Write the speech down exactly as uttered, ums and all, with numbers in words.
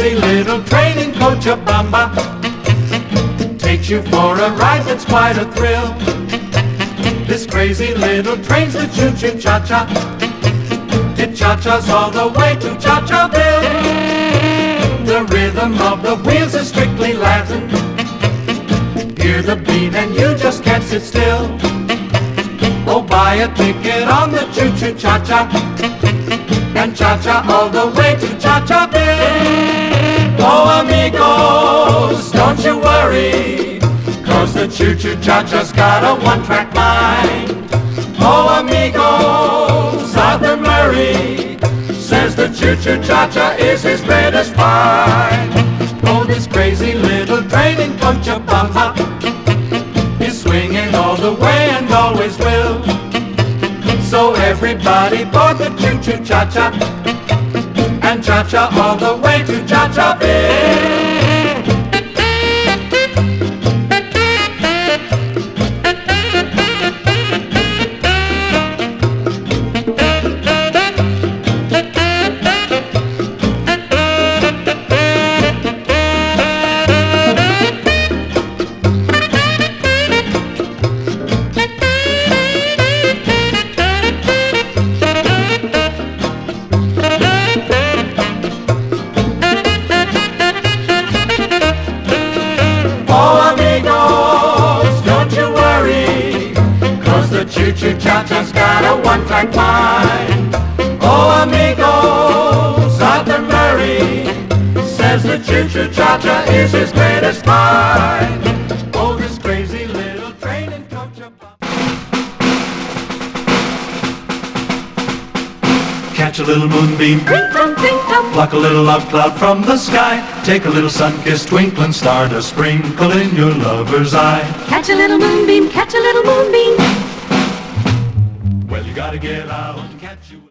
crazy little train in Cochabamba takes you for a ride that's quite a thrill. This crazy little train's the choo-choo cha-cha. It cha-chas all the way to Cha-Chaville. The rhythm of the wheels is strictly Latin. Hear the beat and you just can't sit still. Oh, buy a ticket on the choo-choo cha-cha and cha-cha all the way to Cha-Chaville. Oh, amigos, don't you worry, 'cause the choo-choo cha-cha's got a one-track mind. Oh, amigos, Arthur Murray says the choo-choo cha-cha is his greatest find. Oh, this crazy little train in Cochabamba is swinging all the way and always will. So everybody board the choo-choo cha-cha and cha-cha all the way to Cha-Chaville. The choo-choo cha-cha's got a one-track mind. Oh, amigos, Arthur Murray says the choo-choo cha-cha is his greatest find. Oh, this crazy little train in Cochabamba. Catch a little moonbeam, pluck a little love cloud from the sky. Take a little sun-kissed twinkling star to sprinkle in your lover's eye. Catch a little moonbeam, catch a little moonbeam. Well, you gotta get out and catch you.